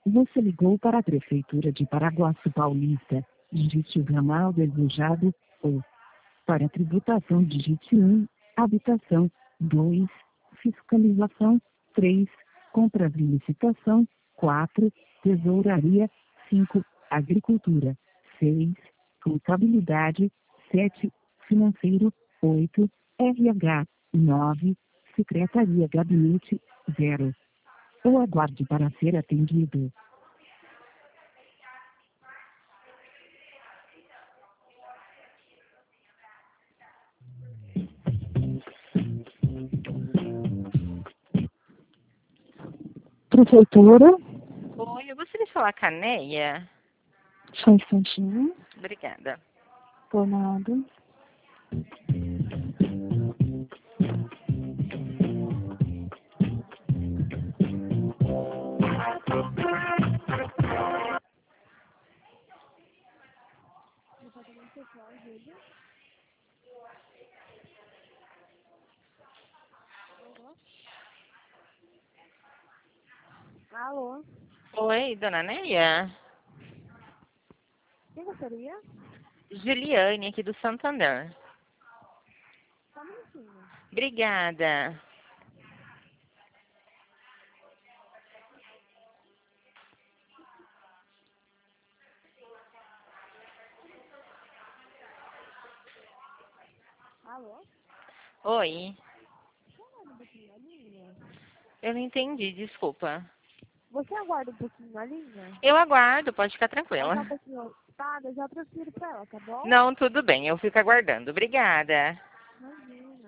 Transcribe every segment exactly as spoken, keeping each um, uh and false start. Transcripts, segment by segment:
Você ligou para a Prefeitura de Paraguaçu Paulista. Digite o ramal desejado, ou para tributação digite um, habitação, dois, fiscalização, três, compras e licitação, quatro, tesouraria, cinco, agricultura, seis, contabilidade, sete, financeiro, oito, R H, nove, secretaria gabinete, zero. Ou aguarde para ser atendido. Prefeitura, Oi, eu gostaria de falar com a Neia. só um instantinho, Obrigada. por nada. Alô, Oi, dona Neia? quem gostaria? Juliane, aqui do Santander. Só um minutinho. Obrigada. Alô? Oi, Você aguarda um pouquinho na linha? eu não entendi, desculpa. Você aguarda um pouquinho na linha? Eu aguardo, pode ficar Ela tá um tranquila. pouquinho ocupada, eu já transfiro pra ela, tá bom? Não, tudo bem, eu fico aguardando. Obrigada. Imagina.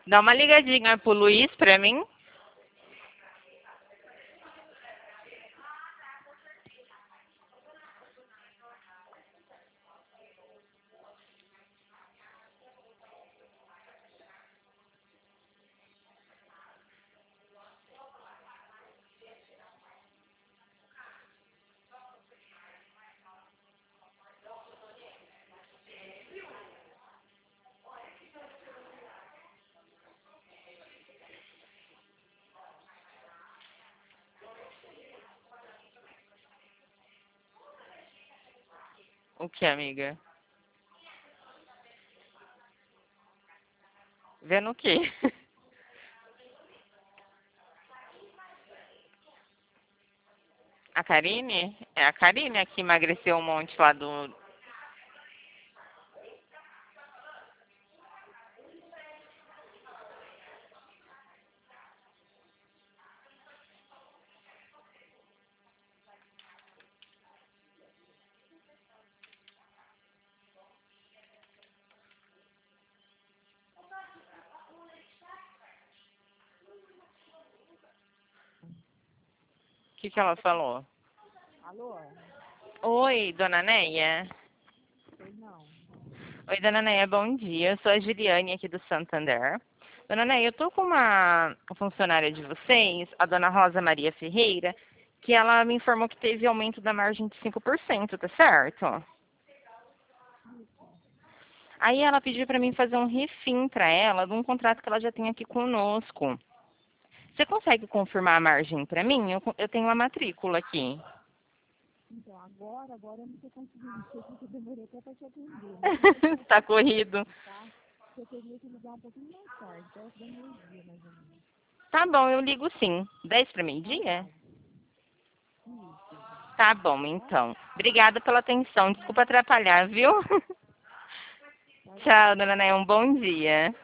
Dá uma ligadinha pro Luiz pra mim. O que, amiga? Vendo o quê? A Karine? É a Karine a que emagreceu um monte lá do... O que que ela falou? Alô? Oi, dona Neia. Pois não. Oi, dona Neia, bom dia. Eu sou a Giliane aqui do Santander. Dona Neia, eu tô com uma funcionária de vocês, a dona Rosa Maria Ferreira, que ela me informou que teve aumento da margem de cinco por cento, tá certo? Aí ela pediu para mim fazer um refim para ela de um contrato que ela já tem aqui conosco. Você consegue confirmar a margem para mim? Eu, eu tenho a matrícula aqui. Então, agora, agora eu não tô conseguindo. Sei que eu demorei até pra te atender. Tá corrido. Tá? Eu teria que ligar um pouquinho mais tarde, perto da meio-dia, mais ou menos. Tá bom, eu ligo sim. dez para meio-dia? Isso. Tá bom, então. Obrigada pela atenção. Desculpa atrapalhar, viu? Tchau, dona Neia. Um bom dia.